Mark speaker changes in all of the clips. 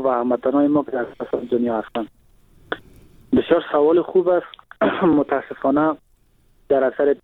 Speaker 1: و هموطنان ما که در دنیا هستند. بسیار سوال خوب است. متاسفانه در اثر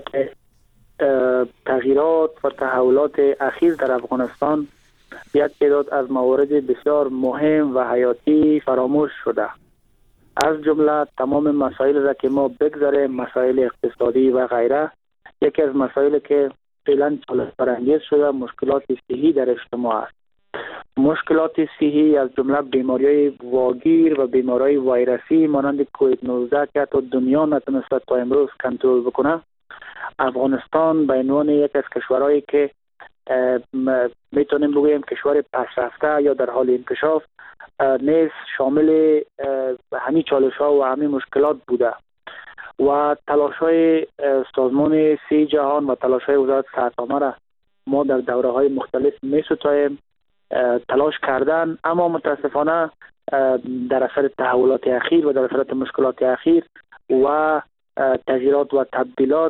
Speaker 1: تغییرات و تحولات اخیر در افغانستان یک تعداد از موارد بسیار مهم و حیاتی فراموش شده. از جمله تمام مسائل را که ما بگذاریم، مسائل اقتصادی و غیره، یکی از مسائل که فعلا چالش برانگیز شده مشکلات صحی در اجتماع است. مشکلات صحی از جمله بیماری‌های واگیر و بیماری‌های ویروسی مانند کووید 19 که حتی دنیا نتونسته تا امروز کنترل بکنه، افغانستان به عنوان یک از کشورهایی که میتونیم بگوییم کشور پیشرفته یا در حال انکشاف نیز شامل همین چالش‌ها و همین مشکلات بوده و تلاش‌های سازمان صحت جهان و تلاش‌های وزارت صحت عامه را ما در دوره‌های مختلف می‌ستاییم. تلاش کردن، اما متاسفانه در اثر تحولات اخیر و در اثر مشکلات اخیر و تغییرات و تبدیلات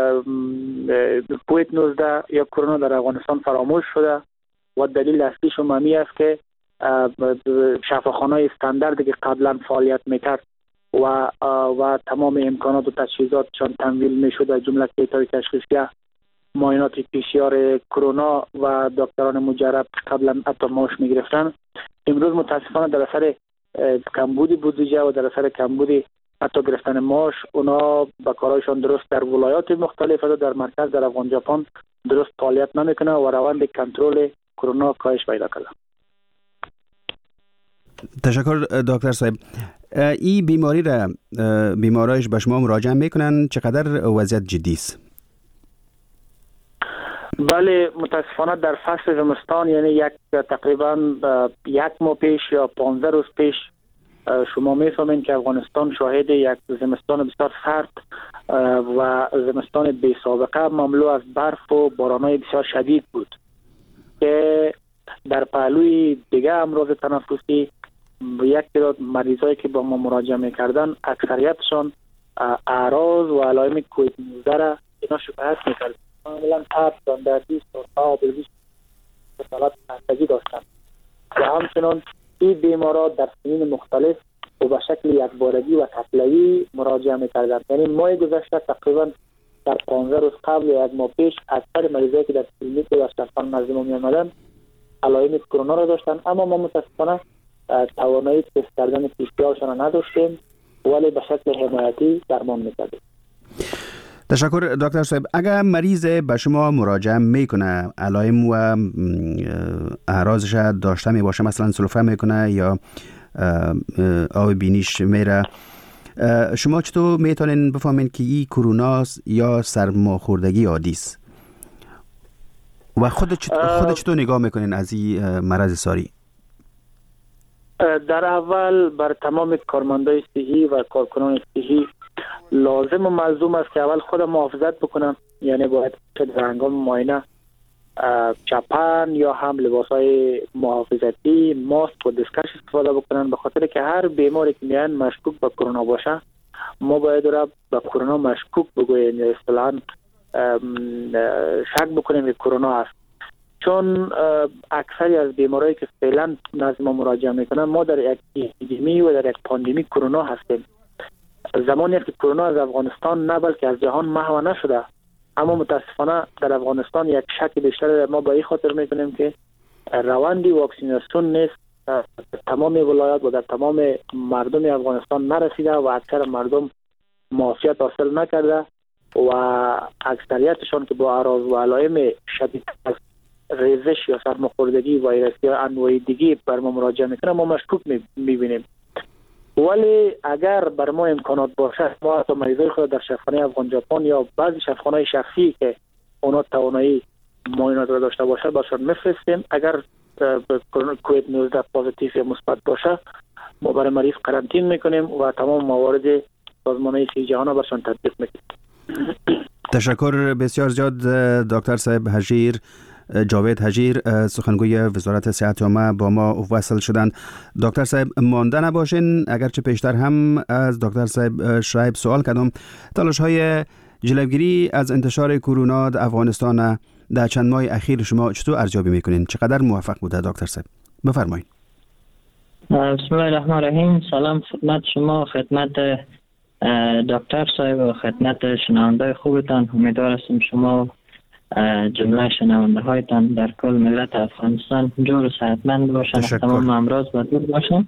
Speaker 1: کووید 19 یا کرونا در افغانستان فراموش شده و دلیل اصلیش همین است که شفاخانه‌های استانداردی که قبلا فعالیت میکرد و تمام امکانات و تجهیزاتشان تمویل میشد، از جمله کیت‌های تشخیصیه، معاینات PCR کرونا و دکتران مجرب قبلا حتی معاش میگرفتن، امروز متاسفانه در اثر کمبود بودجه و در اثر کمبود حتی گرفتن معاش، اونا با کارایشان درست در ولایات مختلف و در مرکز در افغان ژاپن درست فعالیت نمیکنه و روند کنترل کرونا کاهش پیدا کرده.
Speaker 2: تشکر دکتر صاحب. این بیماری را بیمارایش به شما مراجعه میکنن، چقدر وضعیت جدی است؟
Speaker 1: بله، متاسفانه در فصل زمستان، یعنی تقریبا یک ماه پیش یا 15 روز پیش، شما میفهمین که افغانستان شاهد یک زمستان بسیار سرد و زمستان بی سابقه مملو از برف و باران‌های بسیار شدید بود که در پهلوی دیگه امراض تنفسی یک تعداد مریضایی که با ما مراجعه میکردن اکثریتشان اعراض و علائم کووید 19 را اینا شکایت میکردن، معمولا تب، دندردی، سرفه، بلغیش، حالت خستگی داشتن و همچنان این بیمارا در سنین مختلف و به شکل یکبارگی و کتله‌ای مراجعه میکردن. یعنی ماه گذشته تقریبا در 15 روز قبل یا یک ماه پیش اکثر مریضایی که در کلینیک و شفاخانه نزد ما میآمدن علائم کرونا را داشتن، اما ما متاسفانه توانایی تست کردن PCR شان نداشتیم ولی به شکل حمایتی درمان میکردیم.
Speaker 2: تشکر دکتر صاحب. اگر مریض به شما مراجعه میکنه، علائم و اعراضش داشته می باشه، مثلا سلفه میکنه یا آب بینیش میره، شما چطور میتونین بفهمین که این کرونا یا سرماخوردگی عادی است و خود چطور نگاه میکنین از این مرض ساری؟
Speaker 1: در اول بر تمام کارمندای صحی و کارکنان صحی لازم و ملزوم است که اول خود محافظت بکنن، یعنی باید در هنگام معاینه چپن یا هم لباسهای محافظتی، ماسک و دستکش استفاده بکنن، به خاطر که هر بیماری که میان مشکوک به کرونا باشه ما باید را به کرونا مشکوک بگوییم یا اصطلاحاً شک بکنیم که کرونا است، چون اکثری از بیمارایی که فعلا نزد ما مراجعه میکنن ما در یک اپیدمی و در یک پاندمی کرونا هستیم. زمانی که کرونا از افغانستان نه بلکه از جهان محو نشده، اما متاسفانه در افغانستان یک شک بیشتر ما با این خاطر میکنیم که روندی واکسیناسیون نیست، تمام ولایات و در تمام مردم افغانستان نرسیده و اکثر مردم معافیت حاصل نکرده و اکثریتشان که با اعراض و علائم شدید از ریزش یا سرماخوردگی ویروسی یا انواع دیگه بر ما مراجعه میکنه ما مشکوک میبینیم. ولی اگر بر ما امکانات باشه ما حتی مریضای خود در شفاخانه افغان ژاپن یا بعضی شفاخانه‌های شخصی که اونا توانایی معاینات را داشته باشه برشان میفرستیم. اگر کووید 19 پوزیتیو یا مثبت باشه ما برای مریض قرنطین میکنیم و تمام موارد سازمان صحت جهان برشان تطبیق میکنیم.
Speaker 2: تشکر بسیار زیاد دکتر صاحب جاوید حجیر، سخنگوی وزارت صحت عامه با ما وصل شدند. دکتر صاحب مانده نباشین، اگرچه پیشتر هم از دکتر صاحب شعیب سوال کردم تلاش‌های جلوگیری از انتشار کرونا در افغانستان در چند ماه اخیر شما چطور ارزیابی میکنین؟ چقدر موفق بوده دکتر صاحب؟ بفرمایید.
Speaker 3: بسم الله الرحمن الرحیم. سلام خدمت شما، خدمت دکتر صاحب و خدمت شنونده خوبتان. امیدوار هستم شما جمله شنونده هایتان در کل ملت افغانستان جور و صحتمند باشن، تمام امراض و دور باشن.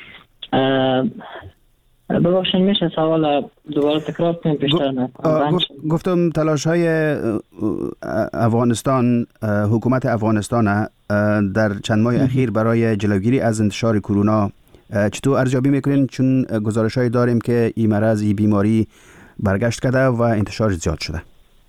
Speaker 3: ببخشید میشه سوال دوباره تکرار کنیم بیشتر نکنم؟
Speaker 2: گفتم تلاش های افغانستان، حکومت افغانستان در چند ماه اخیر برای جلوگیری از انتشار کرونا چطور ارزیابی میکنین؟ چون گزارش های داریم که این مرض، این بیماری برگشت کرده و انتشار زیاد شده.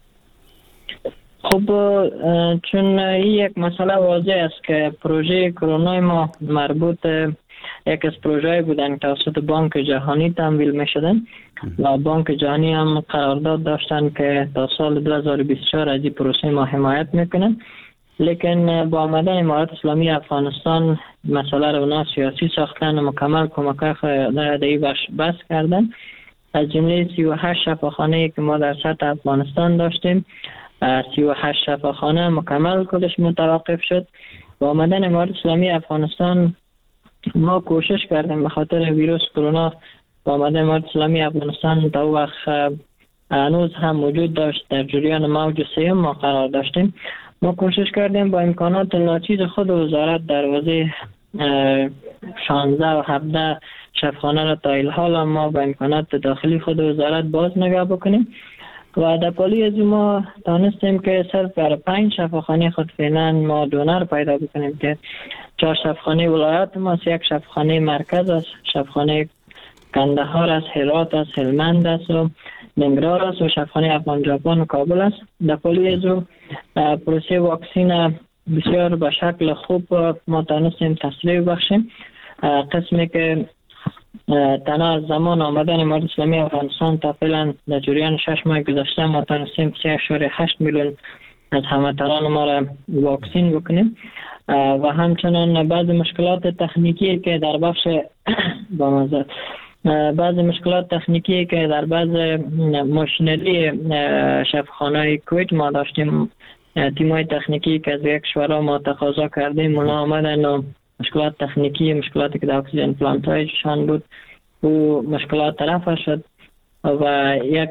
Speaker 3: خب چون این یک مسئله واضح است که پروژه کرونا ما مربوط یک از پروژه بودن توسط بانک جهانی تمویل می شدن و بانک جهانی هم قرارداد داشتن که تا سال 2024 از این پروسه ما حمایت میکنن. لیکن با آمدن امارات اسلامی افغانستان مسئله رو اونا سیاسی ساختن و مکمل کمک خود این بس کردن. از جمله 38 شفاخانه که ما در سطح افغانستان داشتیم، 38 شفاخانه مکمل کلش متوقف شد. با آمدن امارات اسلامی افغانستان ما کوشش کردیم به خاطر ویروس کرونا. با آمدن امارات اسلامی افغانستان تا وقت هنوز هم وجود داشت، در جریان موج سوم ما قرار داشتیم. ما کوشش کردیم با امکانات ناچیز خود وزارت دروازه 16 و 17 شفاخانه را تا الحال ما با امکانات داخلی خود وزارت باز نگاه بکنیم و در پالی از ما دانستیم که صرف برای 5 شفاخانه خود فعلا ما دونر پیدا بکنیم که 4 شفاخانه ولایت ما، 1 شفاخانه مرکز است، شفاخانه کندهار است، هرات است، هلمند است و ننگرهار است و شفاخانه افغان ژاپن و کابل است. در پالی از پروسه واکسین بسیار به شکل خوب ما تانستیم تسریع بخشیم. قسمی که تنها از زمان آمدن امارات اسلامی افغانستان تا فعلا در جریان 6 ماه گذشته ما تانستیم 3.8 میلیون از هموطنان ما را واکسین بکنیم و همچنان بعض مشکلات تکنیکی که در بخش بعض مشکلات تکنیکی که در بعض ماشینری شفاخانه‌های کویت ما داشتیم، تیمای تکنیکی که از یک کشورها ما تقاضا کردیم اونا آمدن و مشکلات تکنیکی، مشکلاتی که در اکسیژن پلانت هایشان بود و مشکلات رفع شد و یک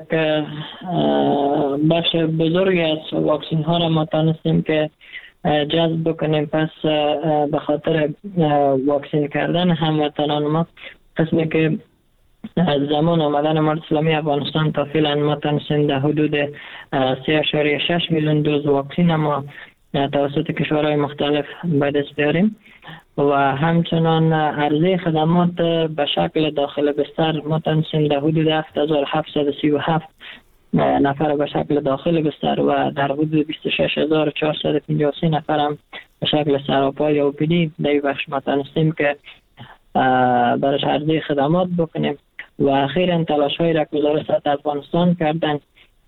Speaker 3: بخش بزرگی از واکسین ها را ما تانستیم که جذب بکنیم. پس به خاطر واکسین کردن هموطنان ما، قسمی که از زمان آمدن امارات اسلامی افغانستان تا فعلا ما تانستیم در حدود 3.6 میلیون دوز واکسین ما توسط کشورهای مختلف به دست بیاریم و همچنان عرضه خدمات به شکل داخل بستر ما تانستیم در حدود 7737 نفر به شکل داخل بستر و در حدود 26453 نفر هم به شکل سراپا یا اوپیدی در این بخش ما تانستیم که برش عرضه خدمات بکنیم و اخیراً تلاش های را که وزارت افغانستان کردن.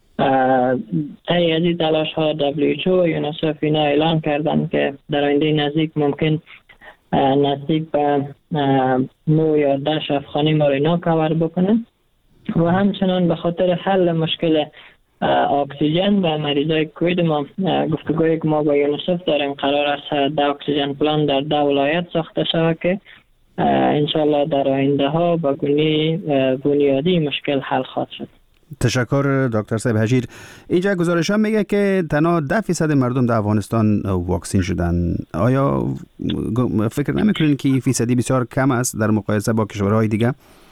Speaker 3: طی از این تلاش ها WHO و یونیسف اینا اعلان کردن که در آینده نزدیک ممکن نزدیک به 9 یا 10 شفاخانه ما اینا کاور بکنن و همچنان به خاطر حل مشکل اکسیژن و مریضای کووید ما گفتگویی که ما با یونیسف داریم، قرار است 10 اکسیژن پلان در 10 ولایت ساخته شود که انشالله در آینده ها با گونه بنیادی مشکل حل خواهد شد.
Speaker 2: تشکر دکتر صاحب حجیر. اینجا گزارش هم میگه که تنها 10% مردم در افغانستان واکسین شدن. آیا فکر نمیکنین که فیصدی بسیار کم است در مقایسه با کشورهای دیگه؟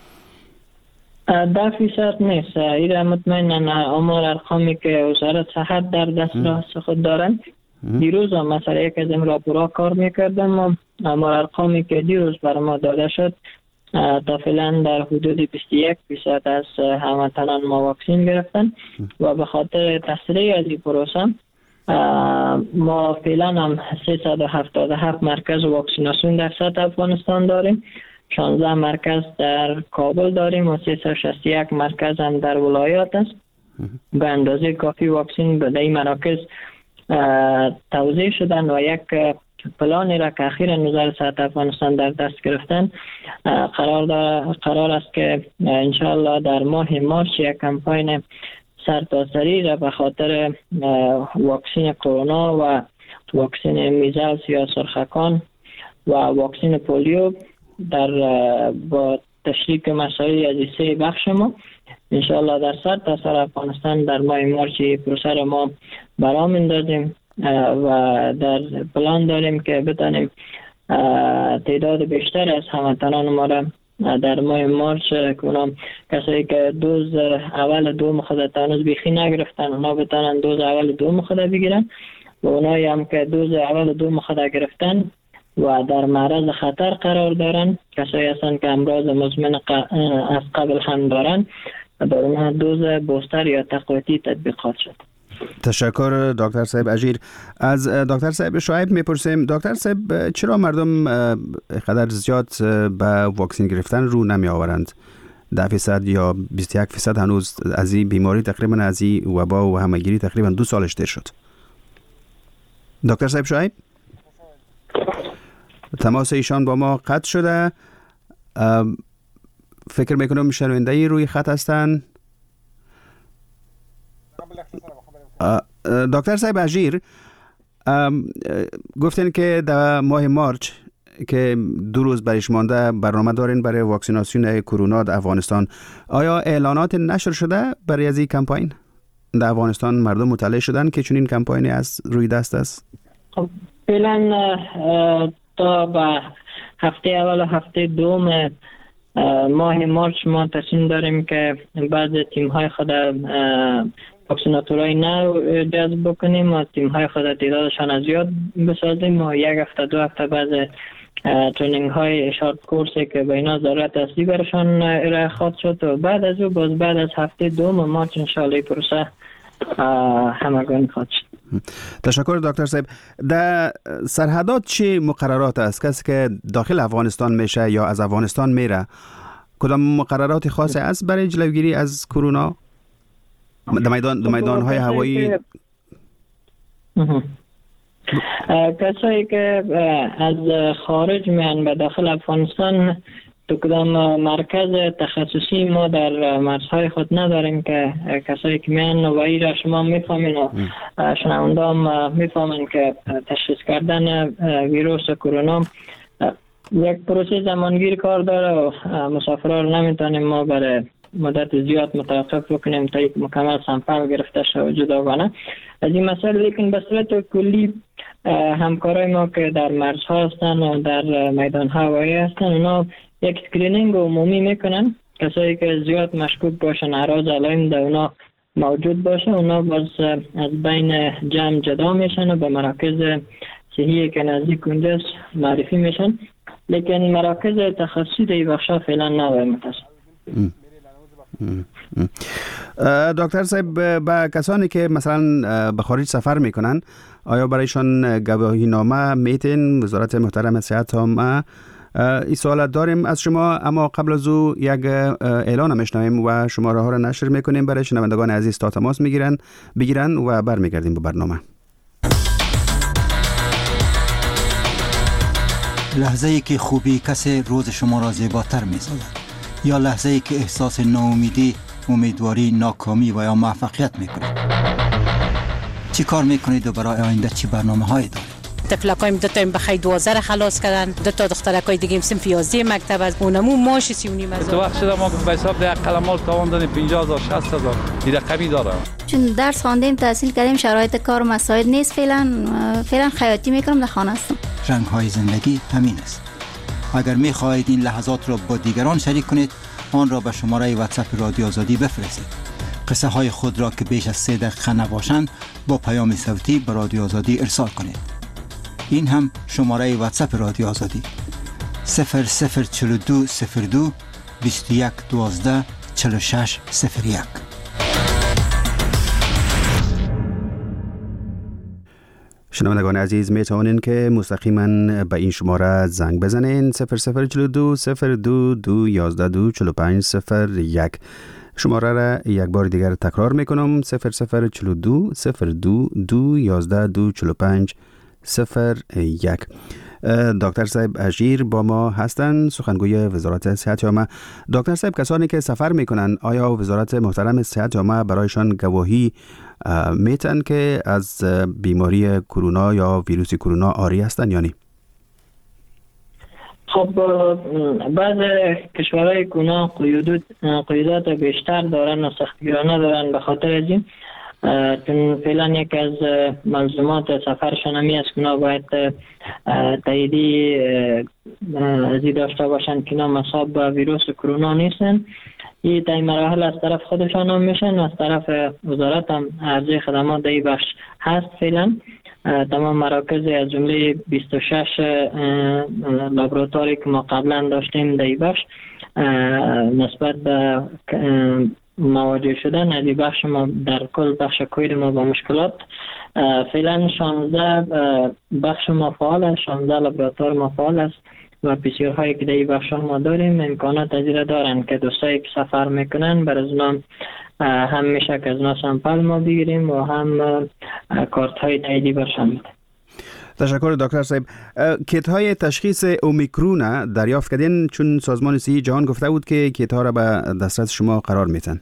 Speaker 3: 10% نیست. این مطمئنا آمار ارقامی که وزارت صحت در دسترس خود دارن. دیروز هم مثلا یک از این راپورها کار میکردم، آمار ارقامی که دیروز بر ما داده شد تا فعلا در حدود 21% از هموطنان ما واکسین گرفتن و به خاطر تسریع از این پروسه ما فعلا هم 377 مرکز واکسیناسیون در سطح افغانستان داریم، 16 مرکز در کابل داریم و 361 مرکز هم در ولایات است. به اندازه کافی واکسین به این مراکز توزیع شدن و یک پلانی را که اخیراً وزارت صحت افغانستان در دست گرفتن قرار است که انشاءالله در ماه مارس یک کمپاین سرتاسری را به خاطر واکسین کرونا و واکسین میزلز یا سرخکان و واکسین پولیو در با تشریک مسائل از سه بخش ما انشاءالله در سر افغانستان در ماه مارچ پروسه را ما برام اندازیم و در پلان داریم که بتانیم تعداد بیشتر از هموطنان ما را در ماه مارچ کنم کسایی که دوز اول دوم خود تانوز بیخی نگرفتن اونا بتانن دوز اول دوم خود بگیرن و اونایی هم که دوز اول دوم خود گرفتن و در معرض خطر قرار دارن کسایی هستن که امراض مزمن از قبل هم دارن در اونها دوز بوستر یا تقویتی تطبیقات شد.
Speaker 2: تشکر دکتر صاحب اژیر. از دکتر صاحب شعیب میپرسیم دکتر صاحب چرا مردم قدر زیاد به واکسین گرفتن رو نمی آورند؟ 10% یا 21% هنوز از این بیماری تقریبا از این وبا و همهگیری تقریبا 2 سالش دیر شد. دکتر صاحب شعیب تماس ایشان با ما قطع شده. فکر میکنم شنونده روی خط هستن. دکتر صاحب اژیر گفتین که در ماه مارچ که 2 روز برش مانده برنامه دارین برای واکسیناسیون کرونا در افغانستان. آیا اعلانات نشر شده برای از این کمپاین؟ در افغانستان مردم مطلع شدن که چنین کمپاینی از روی دست است؟
Speaker 3: فعلا تا به هفته اول و هفته دوم ماه مارچ ما تصمیم داریم که بعض تیم های خود واکسیناتورهای نو جذب بکنیم و تیم های خود تعدادشان از زیاد بسازیم و 1 هفته 2 هفته بعض ترنینگ های شارت کورسی که به اینا ضرورت اصلی برشان ارائه خواهد شد و بعد از او باز بعد از هفته دوم مارچ انشاءالله پروسه همگانی خواهد شد.
Speaker 2: تشکر دکتر صاحب. در سرحدات چه مقررات است؟ کسی که داخل افغانستان میشه یا از افغانستان میره کدام مقررات خاصی است برای جلوگیری از کرونا؟ در میدان های هوایی
Speaker 3: کسایی که از خارج میان به داخل افغانستان تو کدام مرکز تخصصی ما در مرزهای خود نداریم که کسایی که میان و ای را شما میفهمین و شنونده هم میفهمین که تشخیص کردن ویروس کرونا یک پروسه زمانگیر کار داره و مسافرها رو نمیتونیم ما برای مدت زیاد متوقف بکنیم تا یک مکمل سمپل گرفته شد جداگانه از این مسئله. لیکن به صورت کلی همکارای ما که در مرزها هستن و در میدان هوایی هستن اونا یک اسکرینینگ عمومی میکنن. کسایی که زیاد مشکوک باشن اعراض علائم در اونا موجود باشه اونا باز از بین جمع جدا میشن و به مراکز صحی که نزدیک اونجاست معرفی میشن. لیکن مراکز تخصصی در بخشا فعلا نداریم متاسفانه.
Speaker 2: دکتر صاحب با کسانی که مثلا به خارج سفر میکنن آیا برایشان گواهی نامه میتین؟ وزارت محترم صحت عامه این سوالات داریم از شما، اما قبل از او یک اعلان میشنویم و شماره ها را نشر میکنیم برای شنوندگان عزیز تا تماس بگیرن و برمیگردیم به برنامه.
Speaker 4: لحظه ای که خوبی کسی روز شما را زیباتر می‌سازد یا لحظه ای که احساس ناامیدی، امیدواری، ناکامی و یا موفقیت میکنید. چی کار میکنید و برای آینده چی برنامه‌هایی دارید؟
Speaker 5: تفلکایم 2 تا بخیر 12 خلاص کردن، 2 تا دخترکای دیگه صنف 11 مکتب از اونمو ماش 39 هزار.
Speaker 6: تو وقت شده ما به حساب ده قلمال تاوان دادیم 50000 60000 این رقمی داره.
Speaker 7: چون درس خواندیم تحصیل کردیم شرایط کار مساعد نیست فعلا خیاطی میکنم در خانه هستم.
Speaker 4: رنگ های زندگی همین است. اگر می‌خواهید این لحظات را با دیگران شریک کنید آن را به شماره واتساپ رادیو آزادی بفرستید. قصه های خود را که بیش از 3 دقیقه نباشند با پیام صوتی به رادیو آزادی ارسال کنید. این هم شماره واتساپ رادیو آزادی 004202 21 12 46 01.
Speaker 2: شنوندگان عزیز می توانید که مستقیما به این شماره زنگ بزنین 0042 02 11 2 45 01. شماره را یک بار دیگر تکرار میکنم 0042 02 11 2 45 01. دکتر صاحب اژیر با ما هستند، سخنگوی وزارت صحت عامه. دکتر صاحب کسانی که سفر میکنن آیا وزارت محترم صحت عامه برایشان گواهی میتن که از بیماری کرونا یا ویروس کرونا عاری هستند یا نه؟
Speaker 3: خب بعض کشورهای کونا قیودات بیشتر دارن و سختگیرانه دارن. به خاطر از این چون فعلا یک از ملزومات سفرشان همی است که اونا باید تاییدی ازی داشته باشند که اونا مصاب به ویروس کرونا نیستن. این تای مراحل از طرف خودشان هم میشن و از طرف وزارت هم عرضه خدمات در این بخش هست. فعلا تمام مراکز از جمله 26 لابراتواری که ما قبلا داشتیم در این بخش نسبت به مواجه شدن از این بخش ما در کل بخش کویر ما با مشکلات فعلا 16 بخش ما فعال است، 16 لابراتوار ما فعال است و PCR هایی که در این بخش ما داریم امکانات از این دارن که دوستایی که سفر میکنن بر از اونا هم میشه که از اونا سامپل ما بگیریم و هم کارت های تاییدی برشان میده.
Speaker 2: تشکر دکتر صاحب. کیت های تشخیص اومیکرون دریافت کردین چون سازمان صحت جهان گفته بود که کیت ها را به دسترس شما قرار میتن؟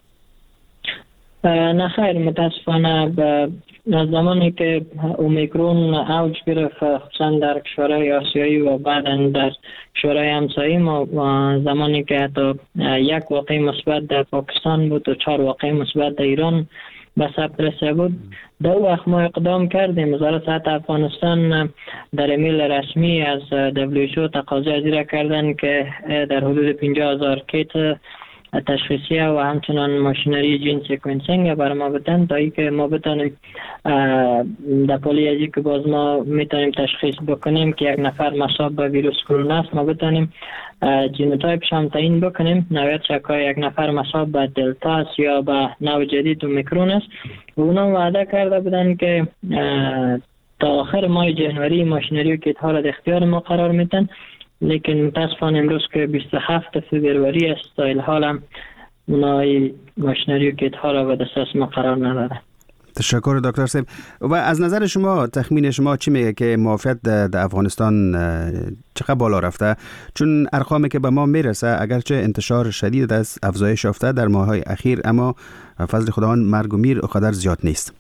Speaker 3: نه خیر، متاسفانه از زمانی که اومیکرون اوج گرفت خصوصا در کشورهای آسیایی و بعدا در کشورهای همسایه ما زمانی که حتی یک واقعه مثبت در پاکستان بود و 4 واقعه مثبت در ایران به ثبت رسیده بود، دو وقت ما اقدام کردیم. وزارت صحت افغانستان در ایمیل رسمی از WHO تقاضا زیر کردن که در حدود 50,000 کیت تشخیصیه و همچنان ماشینری جین سیکونسینگ بر ما بدن تا ای که ما بتانیم در پالی ازی که باز ما میتونیم تشخیص بکنیم که یک نفر مصاب به ویروس کرونا است، ما بتانیم جینوتایپش هم تعیین بکنیم. نوید شکای یک نفر مصاب به دلتا است یا به نوع جدید اومیکرون است. و اونا وعده کرده بودن که تا آخر ماه جنوری ماشینری و کیت ها را در اختیار ما قرار میتن، لیکن متاسفانه امروز که 27 فبروری است تا الحال هم اونای ماشینری و کیت ها را به دسترس ما قرار نداده.
Speaker 2: تشکر دکتر صاحب. و از نظر شما تخمین شما چی میگه که معافیت در افغانستان چقدر بالا رفته؟ چون ارقامی که به ما میرسه اگرچه انتشار شدید است، افزایش یافته در ماه‌های اخیر، اما فضل خداوند مرگ و میر قدر زیاد نیست.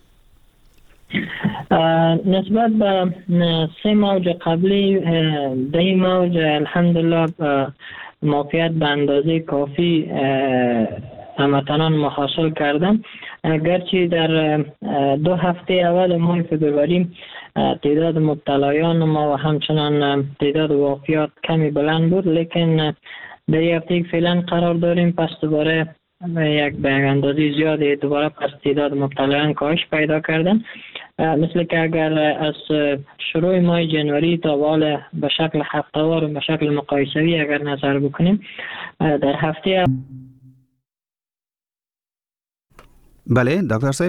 Speaker 3: نسبت به 3 موج قبلی در این موج الحمدلله معافیت به اندازه کافی هموطنان ما حاصل کردن. گرچه در 2 هفته اول ماه فبروری تعداد مبتلایان ما و همچنان تعداد وفیات کمی بلند بود، لیکن در یک هفته فعلا قرار داریم پس دوباره یک به اندازه زیادی دوباره پس تعداد مبتلایان کاهش پیدا کردن. مثل که اگر از شروع ماه جنوری تا حال به شکل هفته‌وار و به شکل مقایسه‌ای اگر نظر بکنیم در هفته
Speaker 2: بله دکتر صاحب،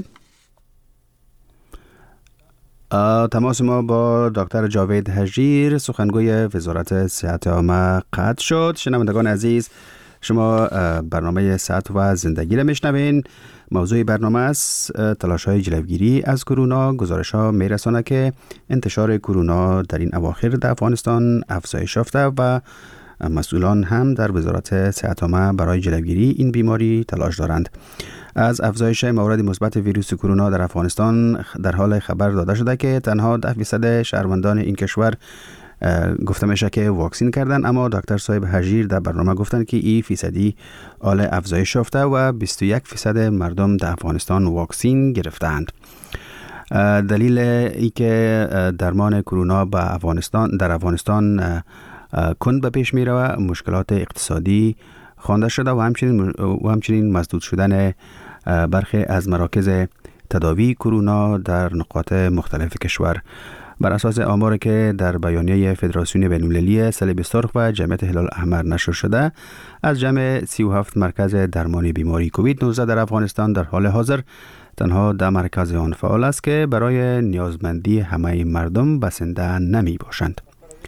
Speaker 2: تماس ما با دکتر جاوید هژیر سخنگوی وزارت صحت عامه قطع شد. شنوندگان عزیز، شما برنامه صحت و زندگی را میشنوین. موضوع برنامه است تلاش‌های جلوگیری از کرونا. گزارش‌ها میرسانه که انتشار کرونا در این اواخر در افغانستان افزایش یافته و مسئولان هم در وزارت صحت عامه برای جلوگیری این بیماری تلاش دارند. از افزایش موارد مثبت ویروس کرونا در افغانستان در حال خبر داده شده که تنها 10% شهروندان این کشور گفته میشه که واکسین کردن، اما دکتر صاحب هژیر در برنامه گفتن که این فیصدی حال افزایش یافته و 21% مردم در افغانستان واکسین گرفتند. دلیل ای که درمان کرونا در افغانستان کند به پیش می رود مشکلات اقتصادی خوانده شده و همچنین مسدود شدن برخی از مراکز تداوی کرونا در نقاط مختلف کشور. بر اساس آماری که در بیانیه فدراسیون بین‌المللی صلیب سرخ و جمعیت هلال احمر نشر شده، از جمع 37 مرکز درمان بیماری کووید 19 در افغانستان در حال حاضر تنها 10 مرکز آن فعال است که برای نیازمندی همه مردم بسنده نمی باشند.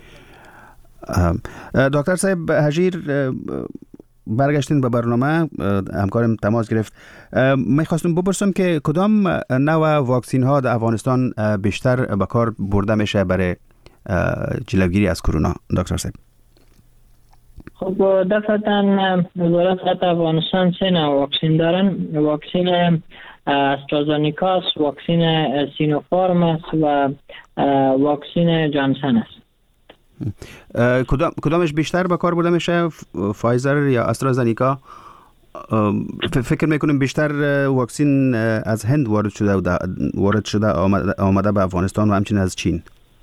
Speaker 2: دکتر صاحب هژیر، برگشتین به برنامه، همکارم تماس گرفت. میخواستم بپرسم که کدام نوع واکسین ها در افغانستان بیشتر به کار برده میشه برای جلوگیری از کرونا دکتر صاحب؟
Speaker 3: خب دفعتا وزارت صحت افغانستان 3 نوع واکسین دارن. واکسین استرازانیکا است، واکسین سینوفارم است و واکسین جانسن است.
Speaker 2: کدامش بیشتر به کار برده میشه، فایزر یا استرازنیکا؟ فکر میکنیم بیشتر واکسن از هند وارد شده آمده به افغانستان و همچنین از چین.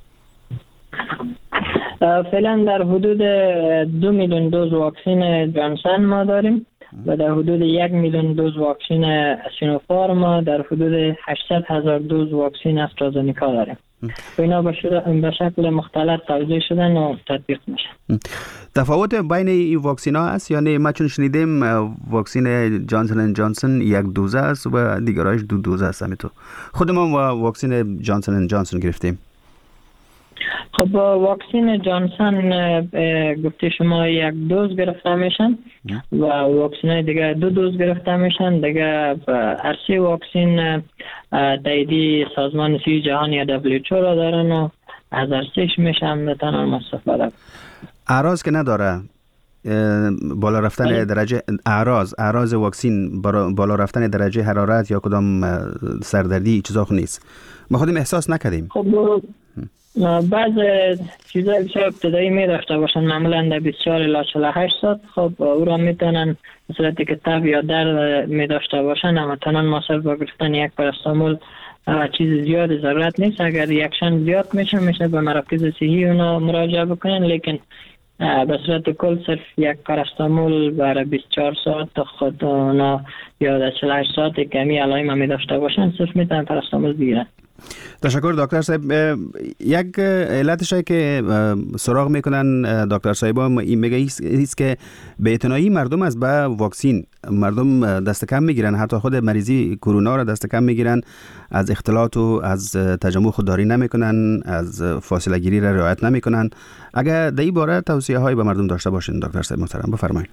Speaker 3: فعلا در حدود 2 میلیون دوز واکسن جانسن ما داریم و در حدود 1 میلیون دوز واکسن سینوفارم، در حدود 800,000 دوز واکسن استرازنیکا داریم. اینا به شکل مختلف توزیع شدن و تطبیق میشن.
Speaker 2: تفاوت بین این واکسن ها است یا نه؟ ما چون شنیدیم واکسن جانسن اند جانسن 1 دوزه است و دیگرایش 2 دوزه است. همینطور خود ما واکسن جانسن اند جانسن گرفتیم.
Speaker 3: خب واکسن جانسن گفته شما 1 دوز گرفته میشن و واکسن دیگه 2 دوز گرفته میشن. دیگه هر 3 واکسن تاییدی سازمان صحی جهانی یا WHO را دارن و از هر 3 میشن میتونن استفاده.
Speaker 2: اعراض که نداره، بالا رفتن درجه اعراض واکسن بالا رفتن درجه حرارت یا کدام سردردی چیزا نیست، ما خودم احساس نکردیم.
Speaker 3: خب بعض چیزای بسیار ابتدایی می داشته باشن، معمولا در 24 الی 48 ساعت. خب او را میتونن به صورتی که تب یا درد می داشته باشن، اما تنان مصرف با گرفتن یک پاراستامول چیز زیاد ضرورت نیست. اگر یکشان زیاد میشه به مراکز صحی اونا مراجعه بکنن، لیکن به صورت کل صرف یک پاراستامول برای 24 ساعت تا خود اونا یا 48 ساعت کمی علائم می داشته باشن صرف میتونن پاراستامول بگیرن.
Speaker 2: تشکر دکتر صاحب. یک علتش که سراغ میکنن دکتر صاحبا این میگه ایست که به اعتنایی مردم از با واکسن مردم دست کم میگیرن، حتی خود مریضی کرونا را دست کم میگیرن، از اختلاط و از تجمع خودداری نمیکنن، از فاصله گیری را رعایت نمیکنن. اگر در این باره توصیه هایی به مردم داشته باشین دکتر صاحب محترم بفرمایید.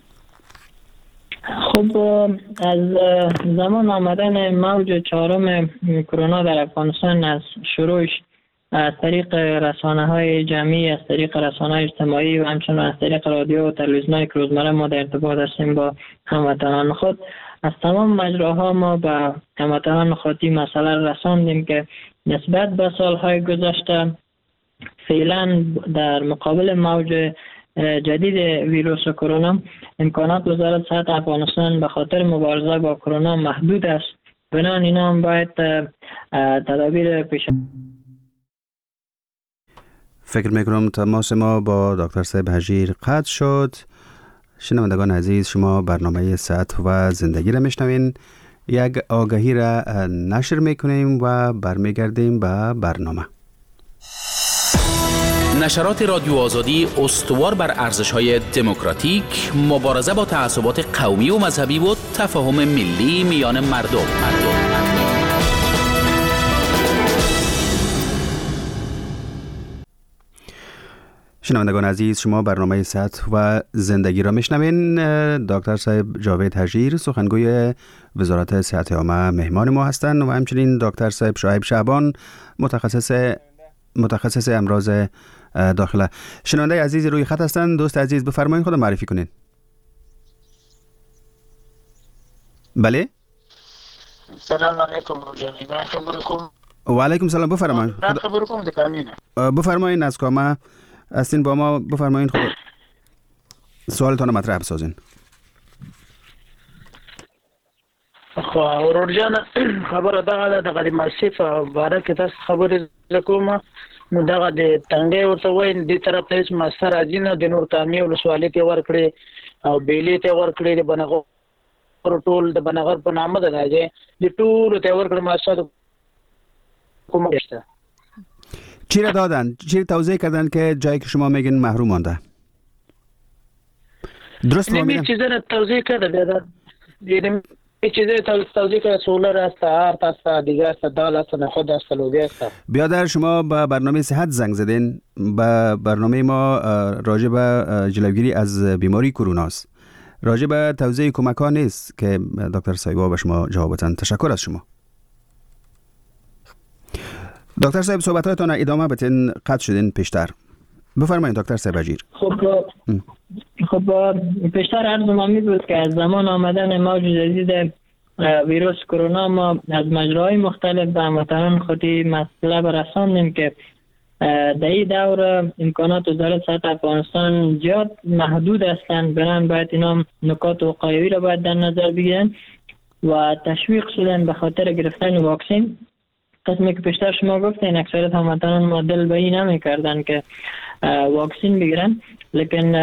Speaker 3: خب از زمان آمدن موج 4 کرونا در افغانستان، از شروعش از طریق رسانه‌های جمعی، از طریق رسانه‌های اجتماعی و همچنین از طریق رادیو و تلویزیون‌های که روزمره ما در ارتباط هستیم با هموطنان خود، از تمام مجراها ما به هموطنان خود این مسئله رساندیم که نسبت به سالهای گذشته فعلا در مقابل موج جدید ویروس کرونا امکانات وزارت صحت افغانستان به خاطر مبارزه با کرونا محدود است. بنابراین اینا هم باید تدابیر پیش.
Speaker 2: فکر میکنم تماس ما با دکتر صاحب هجیر قطع شد. شنوندگان عزیز، شما برنامه صحت و زندگی را میشنوین. یک آگهی را نشر میکنیم و برمیگردیم به برنامه.
Speaker 8: نشرات رادیو آزادی استوار بر ارزش‌های دموکراتیک، مبارزه با تعصبات قومی و مذهبی و تفاهم ملی میان مردم.
Speaker 2: شنوندگان عزیز، شما برنامه صحت و زندگی را میشنوین. دکتر صاحب جاوید هجیر سخنگوی وزارت صحت عامه مهمان ما هستند و همچنین دکتر صاحب شعیب شعبان متخصص امراض داخله. شنونده عزیز روی خط هستند. دوست عزیز بفرمایید خود معرفی کنین. بله.
Speaker 9: سلام علیکم
Speaker 2: و علیکم سلام. بفرمایید. بفرمایید از کامه هستین با ما. بفرمایید خود سوالتان مطرح بسازین.
Speaker 9: خو اورور جان خبره دغه ماسیف باره کې تاسو خبرې کوم نو دغه د تنګي ورته وای د طرف ته ماستر اجینه د نور تامي ولسوالۍ ته ورکړي او بیلې ته ورکړي د بنغور ټول د بنغور په نامه ده راځي د ټول ته ورکړي ماستر کومه شته
Speaker 2: چی دادن؟ چی توضیح کردن که جایی که شما میگین محروم مانده؟ درست
Speaker 9: میگم چیزا رو توضیح کرده دیدم چیزی توضیح که سولر است، آرت است، دیگه است، دال است، نخود است، لوبیا است.
Speaker 2: بیادر شما با برنامه صحت زنگ زدین. با برنامه ما راجع به جلوگیری از بیماری کرونا است. راجع به توضیح کمک ها نیست که دکتر صاحبا به شما جواب بدن. تشکر از شما. دکتر صاحب صحبتاتون ادامه بدین، قطع شدین پیشتر. بفرمایید دکتر صاحب اجیر.
Speaker 3: خب پیشتر عرض ما بود که از زمان آمدن موج جدید ویروس کرونا ما از مجراهای مختلف به هموطنان خودی مسئله برساندیم که در این دور امکانات وزارت صحت افغانستان زیاد محدود هستند، بنابراین باید اینا نکات وقایوی را باید در نظر بگیرن و تشویق شدن به خاطر گرفتن واکسن. قسمی که پیشتر شما گفتین اکثریت هموطنان ما دل به این نمی‌کردن که واکسن بگیرن، لیکن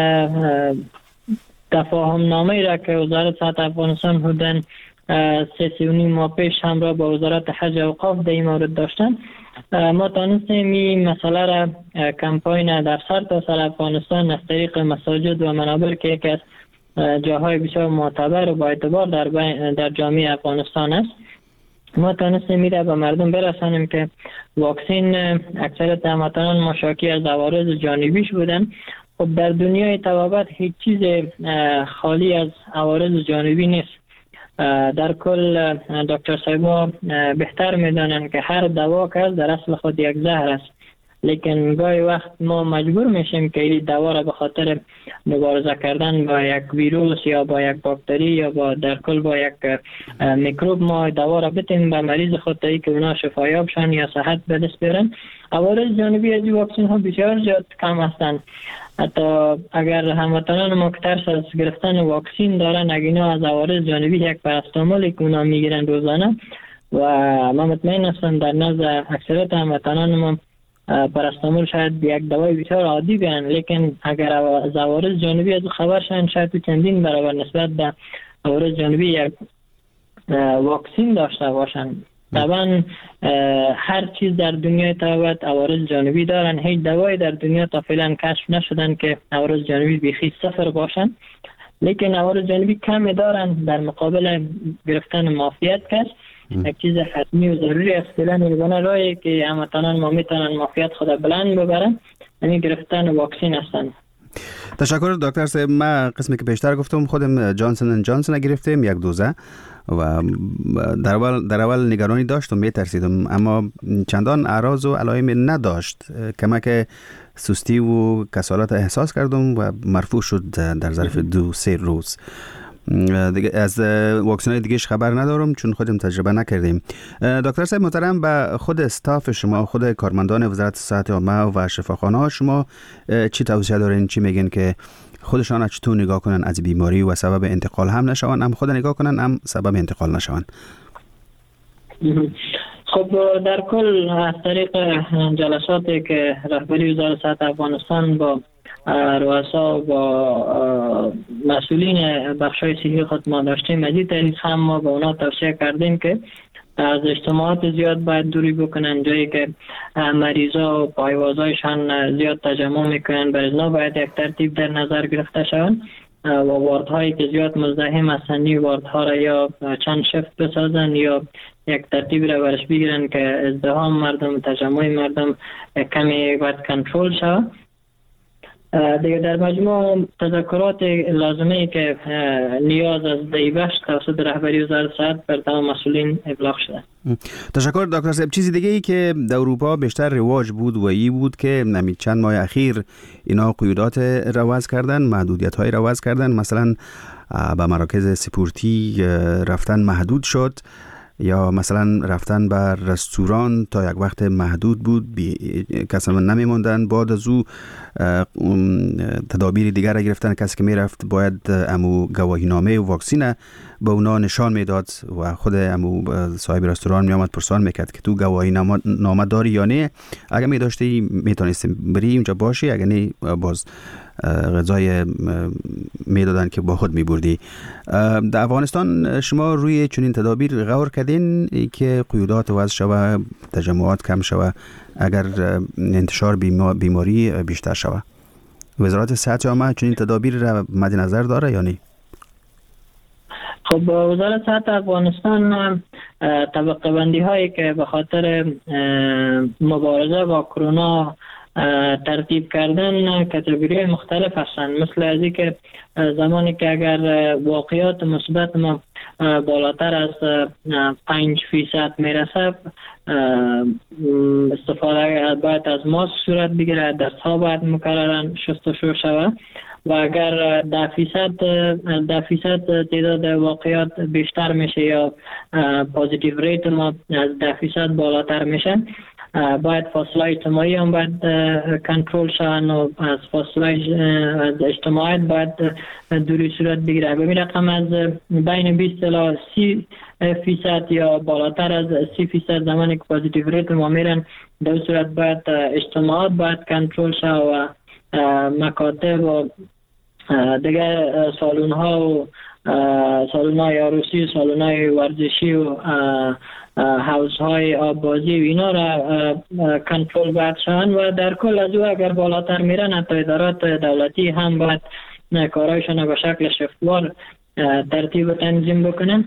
Speaker 3: تفاهم نامه‌ای را که وزارت صحت افغانستان حدوداً 3.5 ماه پیش همراه با وزارت حج و اوقاف در این مورد داشتن، ما تانستیم این مسئله را کمپاین در سرتاسر افغانستان از طریق مساجد و منابر که یکی از جاهای بسیار معتبر و با اعتبار در جامعه افغانستان است، ما تانستیم میره به مردم برسانیم که واکسن اکثریت هموطنان ما شاکی از عوارض جانبیش بودن. خب در دنیای طبابت هیچ چیز خالی از عوارض جانبی نیست. در کل دکتر صاحبا بهتر میدانن که هر دوا که در اصل خود یک زهر است، لیکن گاهی وقت ما مجبور میشیم که این دوا را به خاطر مبارزه کردن با یک ویروس یا با یک باکتری یا با در کل با یک میکروب ما دوا را بتیم به مریض خود تا که اونا شفایاب شن یا صحت به دست بیارن. عوارض جانبی از این واکسن ها بسیار زیاد کم هستند. حتی اگر هموطنان ما که ترس از گرفتن واکسن دارن، اگر اینا از عوارض جانبی یک پاراستامولی که اونا میگیرن روزانه و ما مطمئن هستم در نزد اکثریت هموطنان ما پاراستامول شاید یک دوای بسیار عادی بیان، لیکن اگر از عوارض جانبی از خبر شن شاید چندین برابر نسبت به عوارض جانبی یک واکسن داشته باشن. طبعا هر چیز در دنیای طبابت عوارض جانبی دارن، هیچ دوایی در دنیا تا فعلا کشف نشدن که عوارض جانبی بیخی صفر باشن، لیکن عوارض جانبی کمی دارن در مقابل گرفتن معافیت کش. یک چیز حتمی و ضروری است فعلا یگانه راهی که هموطنان ما میتونن معافیت خود بلند ببرن یعنی گرفتن واکسن هستند.
Speaker 2: تشکر دکتر صاحب. ما قسمی که بیشتر گفتم خودم جانسون جانسون گرفتم یک دوزه و در اول نگرانی داشتم، میترسیدم، اما چندان اعراض و علائم نداشت. کمک سستی و کسالت احساس کردم و مرفوع شد در ظرف 2-3 روز. از واکسن دیگهش خبر ندارم چون خودم تجربه نکردیم. دکتر صاحب محترم، به خود استاف شما، خود کارمندان وزارت صحت عامه و شفاخانه ها شما چی توصیه دارین؟ چی میگن که خودشان چطور نگاه کنن از بیماری و سبب انتقال هم نشون، هم خود نگاه کنن هم سبب انتقال نشون؟
Speaker 3: خب در کل از طریق جلساتی که رهبری وزارت صحت افغانستان با رؤسا و مسئولین بخشای صحی خود ما داشتیم، از این طریق هم ما به اونا توصیه کردیم که از اجتماعات زیاد باید دوری بکنن، جایی که مریضا و پایوازایشان زیاد تجمع میکنن برزنا باید یک ترتیب در نظر گرفته شوند و واردهایی که زیاد مزدحم هستند واردها را یا چند شفت بسازن یا یک ترتیب را برش بگیرن که ازدحام مردم، تجمع مردم کمی باید کنترل شود. دیگه در مجموع تذکرات لازمه ای که نیاز از دیبش توسط رهبری وزارت صحت بر تمام مسئولین ابلاغ شده.
Speaker 2: تشکر دکتر صاحب. چیزی دیگه ای که در اروپا بیشتر رواج بود و ای بود که چند ماه اخیر اینا قیودات رواز کردن، محدودیت های رواز کردن، مثلا به مراکز سپورتی رفتن محدود شد یا مثلا رفتن به رستوران تا یک وقت محدود بود، کسی نمیموندن. بعد از او تدابیر دیگر را گرفتن، کسی که میرفت باید امو گواهینامه و واکسینه به اونا نشان میداد و خود امو صاحب رستوران میامد پرسان میکرد که تو گواهینامه داری یا نه. اگر میداشتی میتونستیم بری اونجا باشی، اگر نه باز غذای میدادن که با خود میبردی. در افغانستان شما روی چنین تدابیر غور کردین که قیودات وضع شوه، تجمعات کم شوه، اگر انتشار بیماری بیشتر شوه؟ وزارت صحت عامه چنین تدابیر را مد نظر داره یا نه؟
Speaker 3: خب وزارت صحت افغانستان طبقه بندی هایی که به خاطر مبارزه با کرونا ترتیب کردن کاتگوری مختلف هستند، مثل از این که زمانی که اگر واقعیات مثبت ما بالاتر از 5% میرسه استفاده باید از ماسک صورت بگیره، دست ها باید مکررن شستشو شود و اگر 10% تعداد واقعیات بیشتر میشه یا پوزیتیو ریت ما از 10% بالاتر میشه، باید فاصله اجتماعی هم باید کنترل شون و از فاصله از اجتماعیت باید دوری صورت بگیره. به این رقم از بین 20 الی 30% یا بالاتر از 30% زمانی که پازیتیو ریت ما میرن در صورت باید اجتماعات باید کنترل شد و مکاتب و دیگه سالن های عروسی، سالن های ورزشی و حوض های آبازی و اینا را کنترل باید شوند و در کل از او اگر بالاتر میرن حتی ادارات دولتی هم باید کارایشان به شکل شفتوار ترتیب و تنظیم بکنن.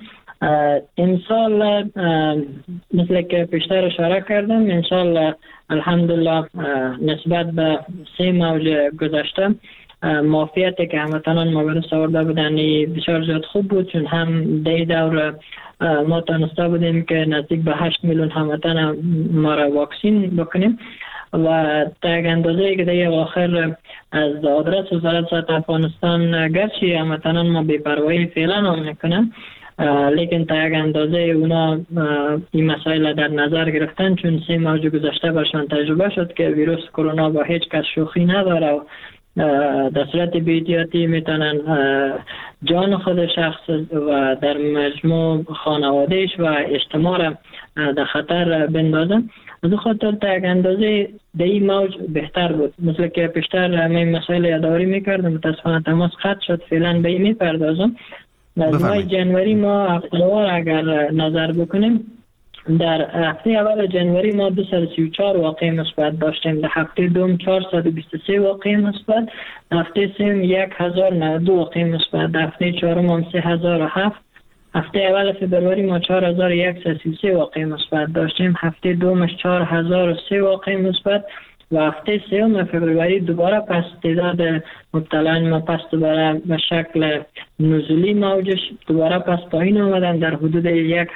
Speaker 3: امسال مثل که پیشتر اشاره کردم امسال الحمدلله نسبت به 3 موج گذشته معافیتی که هموطنان ما به دست آورده بودن بسیار زیاد خوب بود، چون هم در دور ما تانسته بودیم که نزدیک به 8 میلیون هموطن ما را واکسین بکنیم و تا یک اندازه که در آخر از آدرس وزارت صحت افغانستان گرچه هموطنان ما بی‌پروایی فعلا هم میکنن، لیکن تا یک اندازه اونا این مسائل در نظر گرفتن، چون 3 موج گذشته برشان تجربه شد که ویروس کرونا با هیچ کس شوخی نداره و در صورت بی‌احتیاطی میتونن جان خود شخص و در مجموع خانوادهش و اجتماع را در خطر بندازن. از خاطر تا یک اندازه در این موج بهتر بود. مثل که پیشتر همه مسائل یادآوری میکردم، متاسفانه تماس قطع شد، فعلا به این میپردازم. از ماه جنوری ما هفته‌وار اگر نظر بکنیم، در هفته اول جنوری ما 234 واقعه مثبت داشتیم، در هفته دوم 423 واقعه مثبت، هفته سوم 1092 واقعه مثبت، در هفته چهارم هم 3007. هفته اول فبروری ما 4133 واقعه مثبت داشتیم، هفته دومش 4003 واقعه مثبت و هفته سوم فبروری دوباره پس تعداد مبتلایان ما پس دوباره به شکل نزولی موجش دوباره پس پایین آمدن، در حدود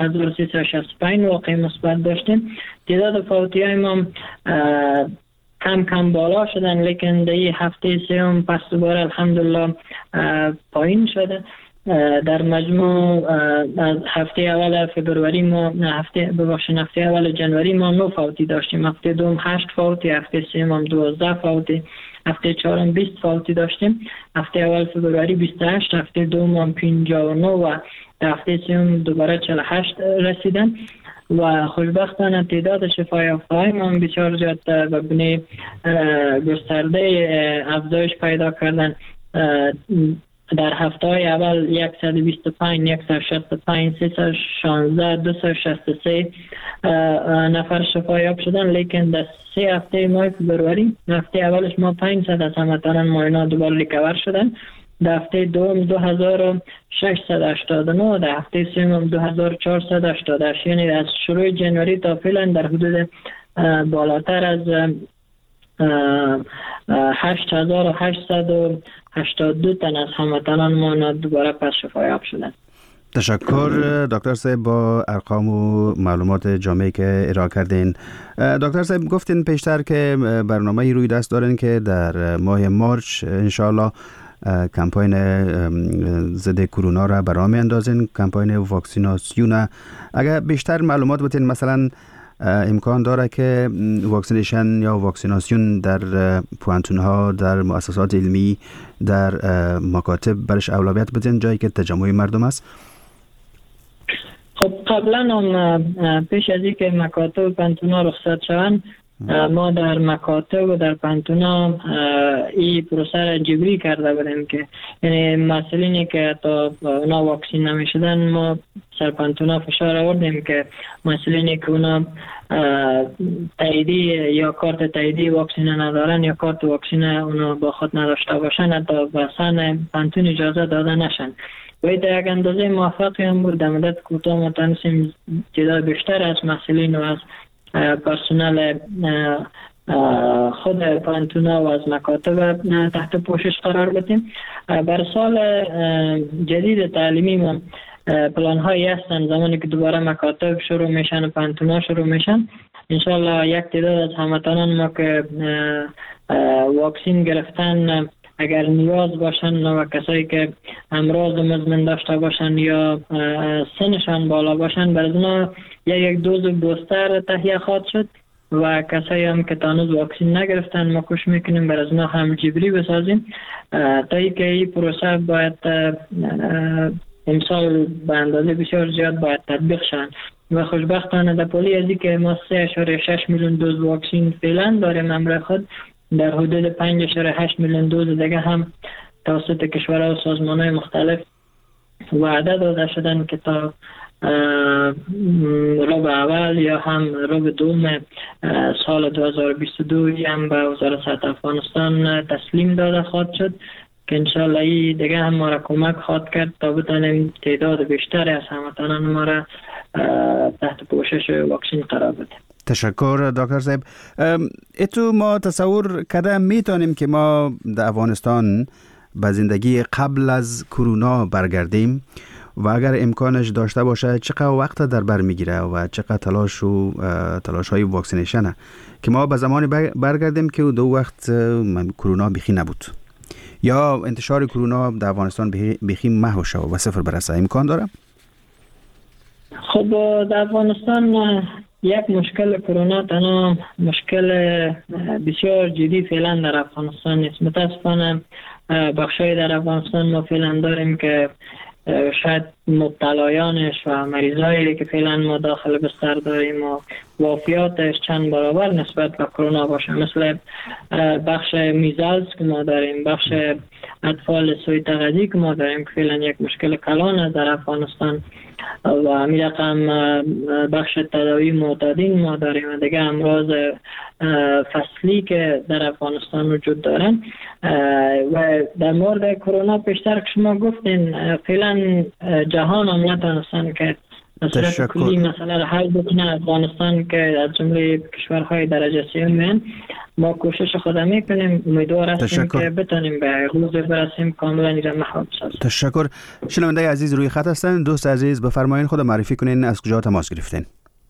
Speaker 3: 1365 واقعه مثبت داشتیم. تعداد فوتی های ما کم کم بالا شدن، لیکن در هفته سوم پس دوباره الحمدلله پایین شده. در مجموع از هفته اول فبروری ما هفته اول جنوری ما 9 فوتی داشتیم، هفته دوم 8 فوتی، هفته سوم هم 12 فوتی، هفته چهارم 20 فوتی داشتیم، هفته اول فبروری 28، هفته دوم هم 59 و هفته سوم دوباره 48 رسیدن و خوشبختانه تعداد شفای یافته‌های ما بسیار زیاد به گونه گسترده افزایش پیدا کردن. در هفته های اول 125، 165، 316، 263 نفر شفایاب شدن، لیکن در 3 هفته ماه فبروری هفته اولش ما 500 از هموطنان ما اینا دوباره ریکاور شدن، در هفته دوم 2689، در هفته سوم 2488. یعنی از شروع جنوری تا فعلا در حدود بالاتر از 8882 تن از هموطنان ما دوباره پس شفایاب شدن.
Speaker 2: تشکر دکتر صاحب با ارقام و معلومات جامعی که ارائه کردین. دکتر صاحب گفتین پیشتر که برنامه روی دست دارین که در ماه مارچ انشاءالله کمپاین ضد کرونا را برام اندازین، کمپاین واکسیناسیون. اگر بیشتر معلومات بتین، مثلا امکان داره که واکسینیشن یا واکسیناسیون در پوانتون ها، در مؤسسات علمی، در مکاتب برش اولویت بدین، جایی که تجمع مردم است؟
Speaker 3: خب قبلا هم پیش از اینکه مکاتب و پوانتون ها رخصت شوند، ما در مکاتب و در پوانتون ها این پروسه را جبری کرده بودیم که یعنی مسئولینی که تا اونا واکسین نمی شدن ما سر پوانتون ها فشار آوردیم که مسئولینی که اونا تاییدی یا کارت تاییدی واکسین ندارن یا کارت واکسین اونا با خود نداشته باشن حتی به سن پوانتون اجازه داده نشن. و در یک اندازه موفقی هم بود. در مدت کوتاه ما تونستیم تعداد بیشتر از مسئولین و از پرسنل خود پوانتونا و از مکاتب تحت پوشش قرار بدیم. بر سال جدید تعلیمی ما پلان هایی هستن، زمانی که دوباره مکاتب شروع میشن و پوانتونا شروع میشن، انشالله یک تعداد از هموطنان ما که واکسین گرفتن اگر نیاز باشن و کسایی که امراض مزمن داشته باشن یا سنشان بالا باشن، برای اونا یک دوز بوستر تهیه خواهد شد و کسایی هم که تانوز واکسین نگرفتن ما کوشش میکنیم بر از ما هم جبری بسازیم تا اینکه این پروسه باید امسال به اندازه بسیار زیاد باید تطبیق شوند و خوشبختانه در پولی ازی که ما 3.6 میلیون دوز واکسین فعلا داریم امر خود در حدود 5.8 میلیون دوز دیگه هم توسط کشورها و سازمان‌های مختلف وعده داده شدن که تا ربع اول یا هم ربع دوم سال 2022 هم به وزارت صحت افغانستان تسلیم داده خواهد شد که انشاءالله این دیگه هم ما را کمک خواهد کرد تا بتانیم تعداد بیشتری از هموطنان ما را تحت پوشش واکسین قرار بدیم.
Speaker 2: تشکر دکتر صاحب. اتو ما تصور کرده میتونیم که ما در افغانستان به زندگی قبل از کرونا برگردیم و اگر امکانش داشته باشه چقدر وقت در بر میگیره و چقدر تلاش های واکسینیشنه که ما به زمانی برگردیم که دو وقت کرونا بیخی نبود یا انتشار کرونا در افغانستان بیخی محو شد و صفر برسه؟ امکان داره؟
Speaker 3: خب در افغانستان یک مشکل کرونا تنها مشکل بسیار جدی فعلا در افغانستان نیست. متاسفانه بخشای در افغانستان ما فعلا داریم که شاید مبتلایانش و مریضایی که فعلا ما داخل بستر داریم و وفیاتش چند برابر نسبت به کرونا باشه، مثل بخش میزلز که ما داریم، بخش اطفال سویت غذی که ما داریم که فعلا یک مشکل کلان است در افغانستان و همین رقم بخش تداوی معتادین ما داریم و دیگه امراض فصلی که در افغانستان وجود دارن. و در مورد کرونا پیشتر که شما گفتین فعلا جهان هم نتونستن که نصرت کلی مسئله را حل بکنه. افغانستان که از جمله کشورهای درجه سوم ما کوشش خود میکنیم، امیدوار هستیم که بتونیم به روز برسیم کاملا این را محو بسازیم.
Speaker 2: تشکر. شنونده عزیز روی خط هستن. دوست عزیز بفرمایید خود معرفی کنین، از کجا تماس گرفتین؟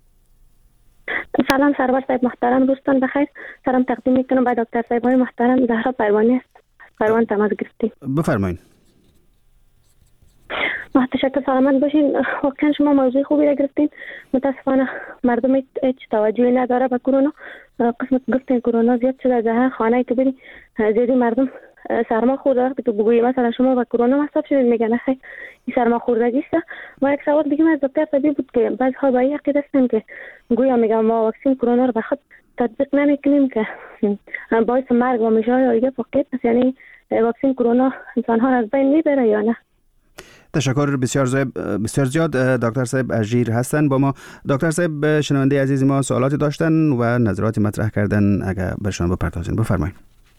Speaker 10: سلام سرور صاحب محترم، روزتان بخیر. سلام تقدیم میکنم به دکتر صاحب های محترم. زهرا پروانی است، پروان تماس گرفتیم.
Speaker 2: بفرمایید.
Speaker 10: تشکر، سلامت باشین. واقعا شما موضوع خوبی را گرفتین. متاسفانه مردم هیچ توجهی نداره به کرونا. قسمت گفتین کرونا زیاد شده در خانه که بری زیادی مردم سرما خورده که تو بگویی مثلا شما با کرونا مصاب شدید، میگن اخی این سرما خوردگی است. و یک سوال دیگه از دکتر طبیب بود که بعضی‌ها با این عقیده هستن که گویا میگم ما واکسن کرونا رو به خود تطبیق نمیکنیم که باعث مرگ و میشه یا دیگه فقط است، یعنی واکسن کرونا انسان ها از بین میبره یا نه؟
Speaker 2: تشکر بسیار زیاد. دکتر صاحب اژیر هستن با ما. دکتر صاحب شنونده عزیز ما سوالاتی داشتن و نظراتی مطرح کردن، اگر برشان بپردازین بفرمایید.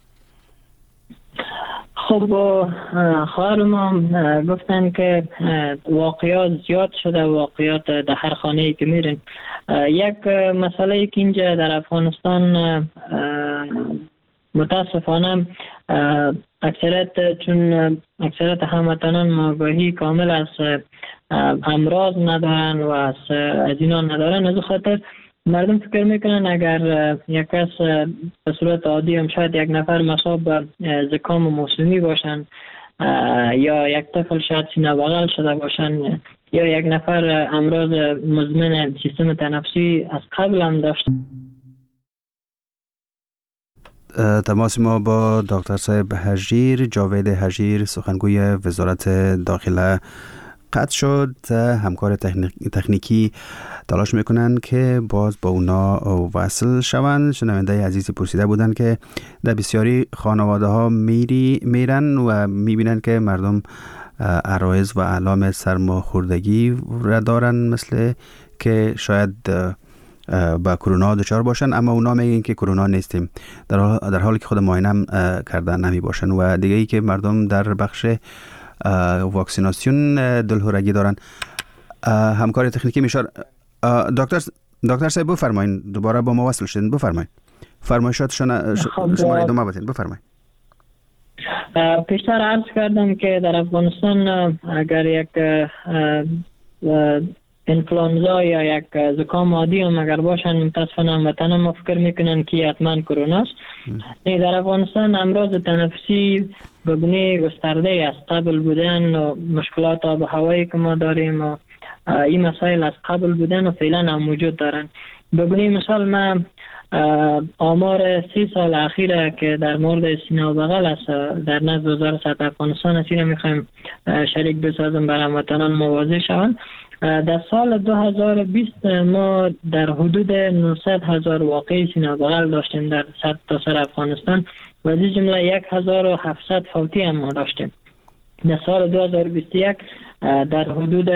Speaker 3: خب خواهر ما گفتن که واقعیات زیاد شده، واقعیات در هر خانه‌ای که میرین. یک مسئله که اینجا در افغانستان متاسفانه اکثریت هموطنان آگاهی کامل از امراض ندارن و از اینا ندارن. از خاطر مردم فکر میکنن اگر یک کس به صورت عادی هم شاید یک نفر مصاب به زکام موسمی باشن یا یک طفل شاید سینه بغل شده باشن یا یک نفر امراض مزمن سیستم تنفسی از قبل هم داشته.
Speaker 2: تماس ما با دکتر صاحب هژیر، جاوید هژیر، سخنگوی وزارت داخله قطع شد. همکار تکنیکی تلاش میکنن که باز با اونا وصل شوند. شنونده عزیزی پرسیده بودن که در بسیاری خانواده ها میرن و میبینن که مردم عرایض و علائم سرماخوردگی را دارن، مثل که شاید با کرونا دچار باشن، اما اونا میگن که کرونا نیستیم، در حالی که خود معاینه کردن نمی باشن. و دیگه ای که مردم در بخش واکسیناسیون دلهورگی دارن. همکار تکنیکی میشار. دکتر صاحب بفرمایید، دوباره با ما وصل شدین، بفرمایید. فرمایشات شما ادامه بدین، بفرمایید.
Speaker 3: پیشتر عرض کردم که در افغانستان اگر یک انفلانزا یا یک زکام عادی هم اگر باشن متاسفانه هموطنان ما فکر میکنن که حتما کرونا است. در افغانستان امراض تنفسی به گونه گسترده است. قبل بودن و مشکلات آب و هوایی که ما داریم و این مسائل از قبل بودن و فعلا هم موجود دارن. به گونه مثال من آمار 3 سال اخیره که در مورد سینه و بغل است در نزد وزارت افغانستان است، اینو میخوایم شریک بسازیم برای هموطنان مواضع شوند. در سال 2020 ما در حدود 900,000 واقعه سینه و بغل داشتیم در سرتاسر افغانستان و از جمله 1700 فوتی هم ما داشتیم. در سال 2021 در حدود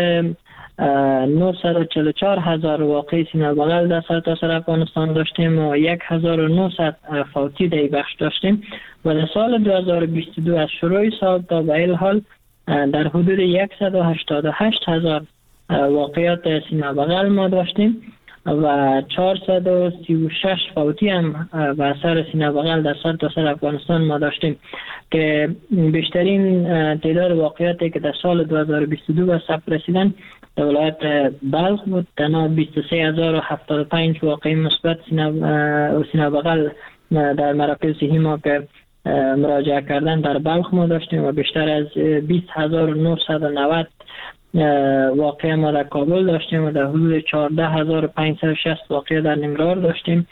Speaker 3: 944,000 واقعه سینه و بغل در سرتاسر افغانستان داشتیم و 1900 فوتی در بخش داشتیم و در سال 2022 از شروع سال تا به این حال در حدود 188,000 واقعیات سینه و بغل ما داشتیم و 436 فوتی هم به اثر سینه و بغل در سرتاسر افغانستان ما داشتیم که بیشترین تعداد واقعیاتی که در سال 2022 به ثبت رسیدن در ولایت بلخ بود. تنها 23,075 واقعی مثبت سینه و بغل در مراکز صحی ما که مراجعه کردن در بلخ ما داشتیم و بیشتر از 20,990 واقعه ما در کابل داشتیم و در حدود 14,560 واقعه در نمرار داشتیم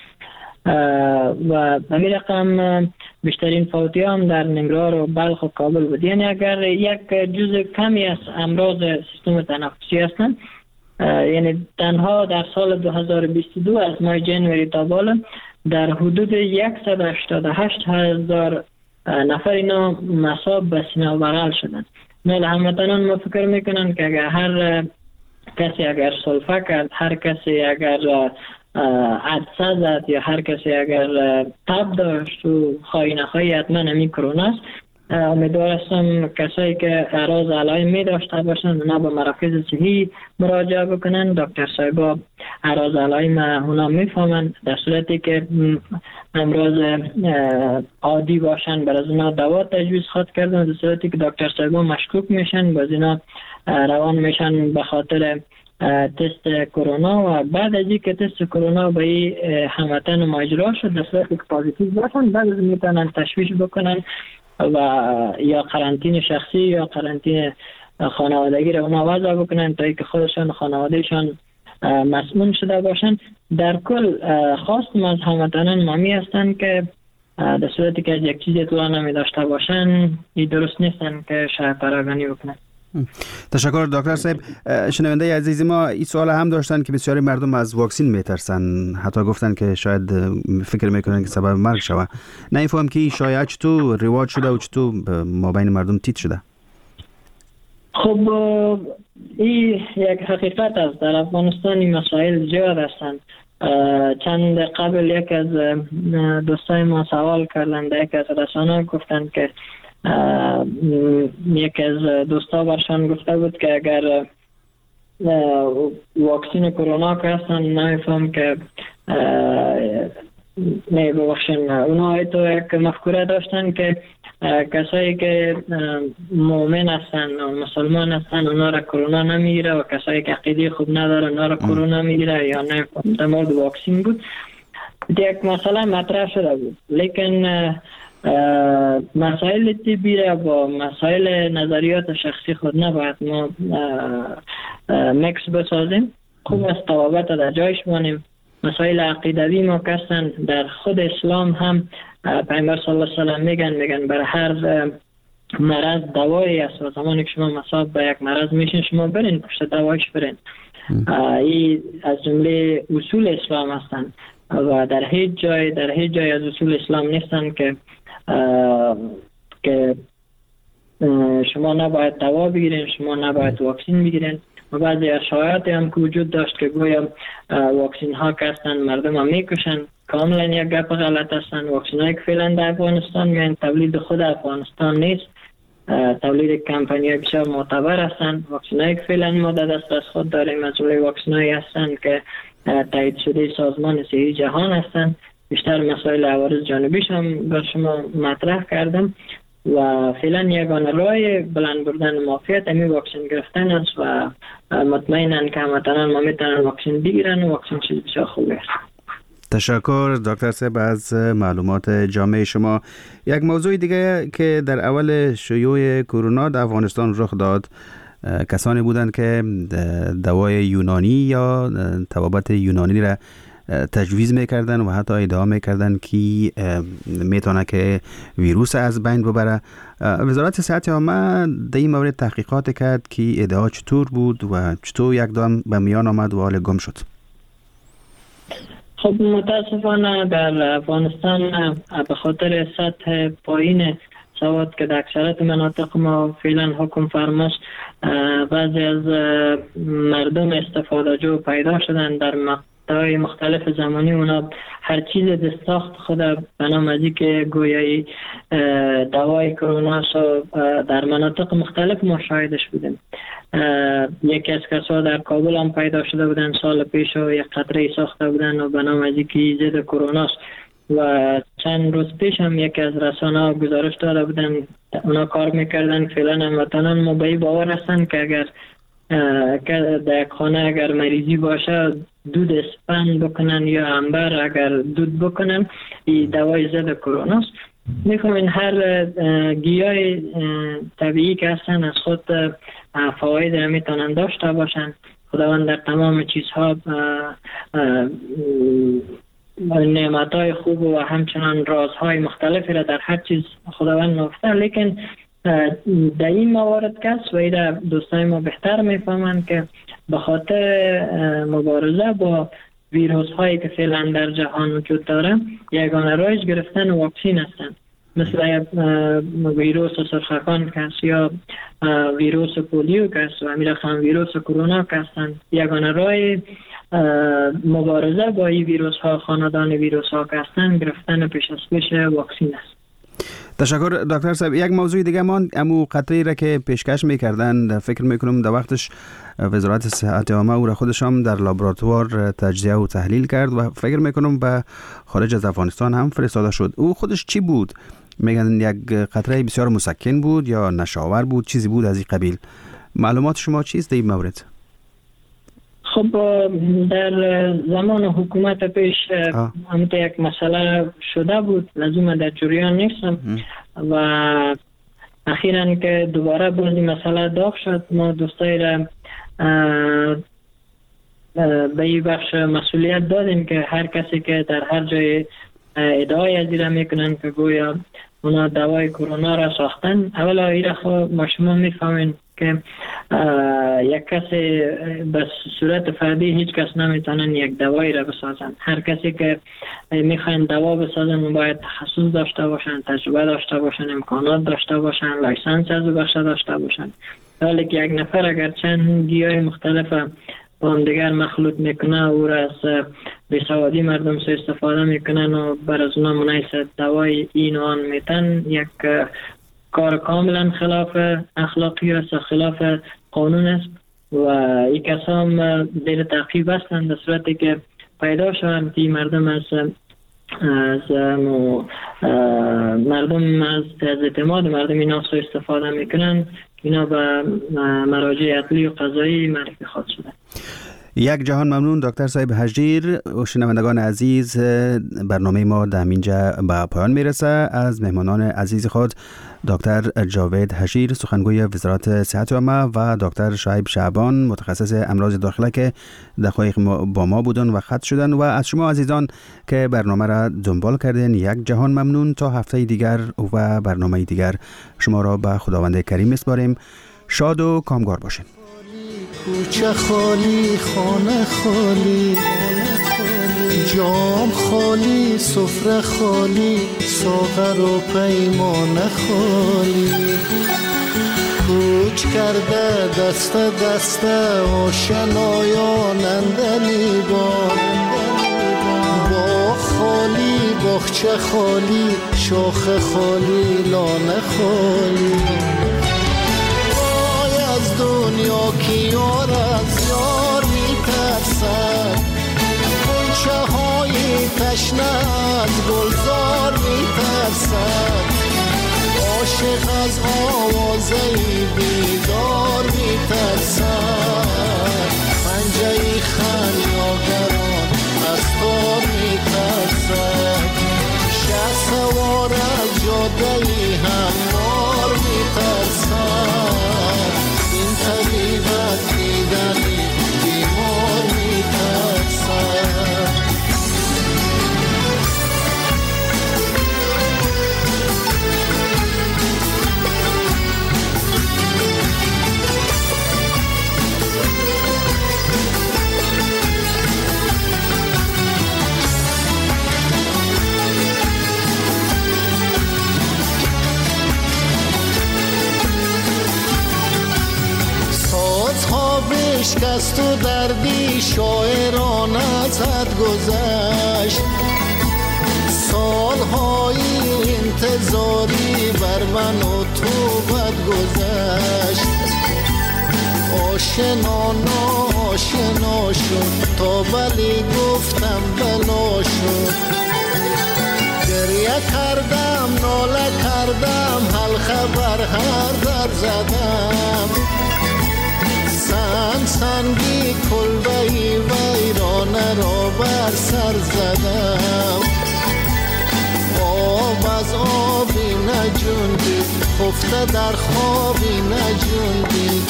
Speaker 3: و به این رقم بیشترین فوتی هم در نمرار و بلخ و کابل بود. یعنی اگر یک جزء کمی از امراض سیستم تنفسی هستند، یعنی تنها در سال 2022 از ماه جنوری تا بالا در حدود 188,000 نفر اینا مصاب به سینه و بغل شدند. نه هموطنان ما فکر میکنن که اگر هر کسی اگر سلفه کرد، هر کسی اگر عدسه زد یا هر کسی اگر تب داشت و خواهی نخواهی حتما همی کرونا است. امیدوار هستم کسایی که اعراض علائم می داشته باشند اونا به مراکز صحی مراجعه بکنن. دکتر صاحبا اعراض علائم اونا میفهمند. در صورتی که امراض عادی باشن بر از اونا دوا تجویز خواهد کردن. در صورتی که دکتر صاحبا مشکوک میشن باز اینا روان میشن به خاطر تست کرونا و بعد از اینکه تست کرونا به این هموطن ما اجرا شد در صورتی که پازیتیو باشن بعد از میتونن تشویش بکنن و یا قرنطینه شخصی یا قرنطینه خانوادگی را اونا وضع بکنن تا اینکه خودشان خانوادهشان مسموم شده باشن. در کل خواستم از هموطنان مامی هستند که در صورتی که از یک چیز اطلاع نمی داشته باشن این درست نیستن که شاید پراگانی بکنن.
Speaker 2: تشکر دکتر صاحب. شنونده عزیز ما این سوال هم داشتن که بسیاری مردم از واکسین میترسن، حتی گفتن که شاید فکر میکنن که سبب مرگ شوه. نمیفهم که این شایعه چطور رواج شده و چطور ما بین مردم تیت شده.
Speaker 3: خب این یک حقیقت است. در افغانستان این مسائل زیاد هستند. چند قبل یک از دوستای ما سوال کردن، یک از رسانه گفتن که یک از دوستا برشان گفته بود که اگر واکسین کرونا که هستن نمیفهم که نه ببخشن اونا تو یک مفکوره داشتن که کسایی که مؤمن هستن و مسلمان هستن اونا را کرونا نمیگیره و کسایی که عقیده خوب نداره اونا را کرونا میگیره یا نه. در مورد واکسین بود یک مسئله مطرح شده بود، لیکن مسائل طبی را با مسائل نظریات شخصی خود نباید ما مکس بسازیم. خوب است توابط در جایش بانیم. مسائل عقیدوی ما کسن در خود اسلام هم پیامبر صلی الله علیه و سلم میگن برای هر مرض دوایی است و زمانی که شما مصاب به یک مرض میشین شما برین پشت دوایش برین. این از جمله اصول اسلام هستند و در هیچ جای از اصول اسلام نیستن که شما نباید دوا بگیرین، شما نباید واکسین بگیرین. و بعضی شایعات هم که وجود داشت که گویا واکسین ها که هستن مردم هم میکشن، کاملا یک گپ غلط هستن. واکسین هایی که فعلا در افغانستان میان تولید خود افغانستان نیست، تولید کمپانی های بسیار معتبر هستن. واکسین هایی که فعلا ما در دست از خود داریم از جمله واکسین هایی هستن که تایید شده سازمان صحی جهان هستن. بیشتر مسائل عوارض جانبیش هم با شما مطرح کردم و فعلا یگانه راه بلند بردن معافیت همین واکسین گرفتن است و مطمئنن که هموطنان ما میتونن واکسین بگیرن و واکسین چیز بسیار خوبی است.
Speaker 2: تشکر دکتر صاحب از معلومات جامع شما. یک موضوع دیگه که در اول شیوع کرونا در افغانستان رخ داد کسانی بودند که دوای یونانی یا توابط یونانی را تجویز میکردن و حتی ادعا میکردن که میتونه که ویروس از بین ببره. وزارت صحت عامه در این مورد تحقیقات کرد که ادعا چطور بود و چطور یک دام به میان آمد و حال گم شد؟
Speaker 3: خب متاسفانه در افغانستان به خاطر سطح پایین سواد که در اکثرت مناطق ما فعلا حکم فرماست، بعضی از مردم استفاده جو پیدا شدن در مقطع‌های مختلف زمانی. اونا هر چیز دستاخت خود به نام از که گویایی دوای کرونا در مناطق مختلف مشاهدش بودیم. یکی از کسا در کابل هم پیدا شده بودن سال پیش و یک قطره ساخته بودن و به نام از که ضد کرونا است و چند روز پیش هم یکی از رسانه‌ها گزارش داده بودن اونا کار میکردن. فعلا هموطنان ما به این باور هستن که اگر در خانه اگر مریضی باشه دود اسپند بکنن یا انبر اگر دود بکنن، این دوای ضد کرونا است. میخوام هر گیاه طبیعی که هستن از خود فواید را میتونن داشته باشن. خداوند در تمام چیزها نعمتهای خوب و همچنان رازهای مختلفی را در هر چیز خداوند نهفته، لیکن در این موارد کس و ایده دوستای ما بهتر میفهمند که به خاطر مبارزه با ویروس هایی که فعلا در جهان وجود داره یگانه راهش گرفتن واکسین هستند. مثل ویروس سرخکان که هست یا ویروس پولیو که هست و امیرخان ویروس کرونا که هستند. یگانه راه مبارزه با این ویروس ها، خاندان ویروس ها که هستند، گرفتن پیش از پیش واکسین است.
Speaker 2: تشکر دکتر صاحب. یک موضوع دیگه ما امو قطعی را که پیشکش میکردن، فکر میکنم در وقتش وزارت صحت عامه او را خودش هم در لابراتوار تجزیه و تحلیل کرد و فکر میکنم به خارج از افغانستان هم فرستاده شد. او خودش چی بود؟ میگن یک قطره بسیار مسکن بود یا نشاور بود، چیزی بود از این قبیل. معلومات شما چیست در این مورد؟
Speaker 3: خب در زمان حکومت پیش همت یک مسئله شده بود، لزوم در جریان نیستم و اخیراً که دوباره بازی مسئله داغ شد، ما دوستایی را به این بخش مسئولیت دادیم که هر کسی که در هر جای ادعای از این را میکنن که گویا اونا دوای کرونا را ساختن، اولا این را خود ما شما میفهمین که یک کسی به صورت فردی هیچ کس نمیتونن یک دوایی را بسازن. هر کسی که میخواین دوا بسازن باید تخصص داشته باشن، تجربه داشته باشن، امکانات داشته باشن، لایسنس از بخش داشته باشن. ولی که یک نفر اگر چند گیاه مختلف با هم دیگر مخلوط میکنه او را از بیسوادی مردم سو استفاده میکنن و بر از اونا منیس دوای این و آن میتن، یک کار کاملا خلاف اخلاقی است، خلاف قانون است و این کسا هم زیر تعقیب هستند در صورتی که پیدا شوند که مردم از اعتماد مردم اینا سو استفاده میکنن. اینا به مراجع عدلی و قضایی معرفی خواهد شده.
Speaker 2: یک جهان ممنون دکتر صاحب هجیر. شنوندگان عزیز، برنامه ما در اینجا به پایان میرسه. از مهمانان عزیز خود دکتر جاوید هجیر سخنگوی وزارت صحت عامه و دکتر شعیب شعبان متخصص امراض داخله که دقایق با ما بودن و خط شدن و از شما عزیزان که برنامه را دنبال کردین یک جهان ممنون. تا هفته دیگر و برنامه دیگر شما را به خداوند کریم میسپاریم. شاد و کامگار باشین.
Speaker 11: کوچه خالی، خانه خالی، جام خالی، سفره خالی، ساغر و پیمانه خالی. کوچ کرده دست دست آشنایان اندلیبان، باغ خالی، باغچه خالی، شاخ خالی، لانه خالی. دنیا کی یار از یار میترسد، غنچه های تشنه از گلزار میترسد، عاشق از آوازه بیدار میترسد، پنجه خمیاگران از تار میترسد، شه سوار از جاده هموار میترسد، طبیب از دیدن بیمار میترسد. شکست و دردی شاعران از حد گذشت، سالهای انتظاری بر من و تو بد گذشت. آشنا ناشنا شد تا بلی گفتم بلا شد. گریه کردم ناله کردم حال خبر هر در زدم. سنگی کلبهی ویرانه را بر سر زدم. آب از آبی نجوندی خفته در خوابی نجوندی.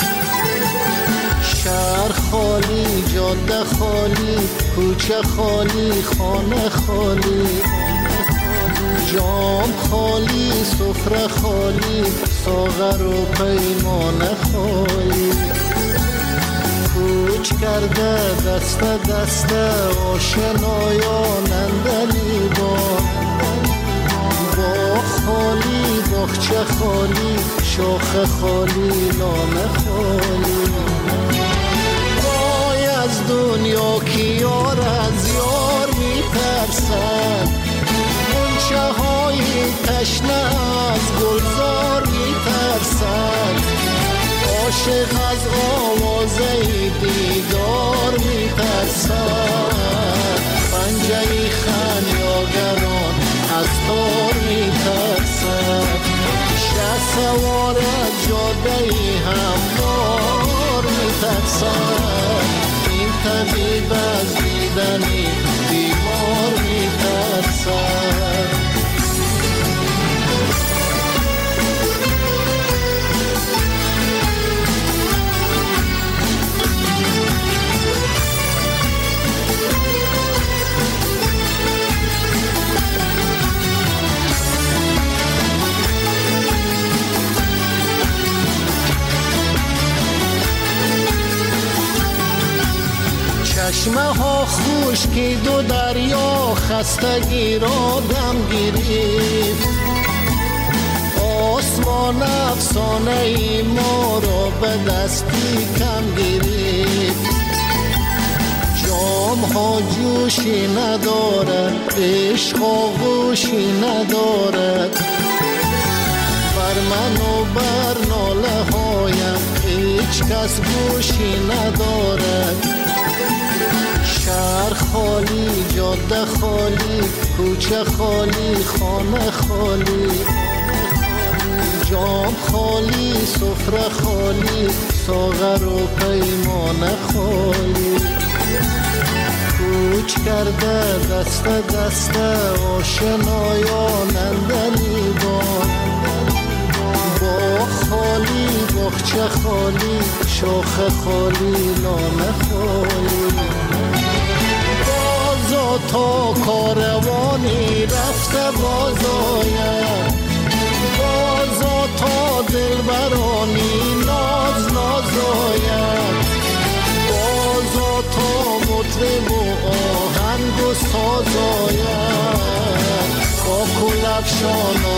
Speaker 11: شهر خالی جاده خالی کوچه خالی خانه خالی. جام خالی سفره خالی ساغر و پیمانه خالی. کوچ کرده دست دست آشنایان اندلیبان. باغ خالی باغچه خالی شاخه خالی لانه خالی. وای از دنیا که یار از یار میترسد، غنچه های تشنه از گلزار میترسد. عاشق از آوازه دیدار میترسد، پنجه خمیازگران از تار میترسد. شه سوار از جاده هموار میترسد، این طبیب از دیدنی بیمار میترسد. چشمه ها خشکید و دریا خستگی را دم گرفت. آسمان افسانه ای ما را به دستی کم گرفت. جام ها جوشی ندارد عشق آغوشی ندارد. بر من و بر ناله هایم هیچ کس گوشی ندارد. شهر خالی جاده خالی کوچه خالی خانه خالی. جام خالی سفره خالی ساغر و پیمانه خالی. کوچ کرده دست دست آشنایان اندلیبان. باغ خالی باغچه خالی شاخه خالی لانه خالی. بازا تا کاروانی رفته بازاید، بازا تا دلبرانی ناز نازاید. بازا تا مطرب و آهنگ و سازاید. کاکل افشان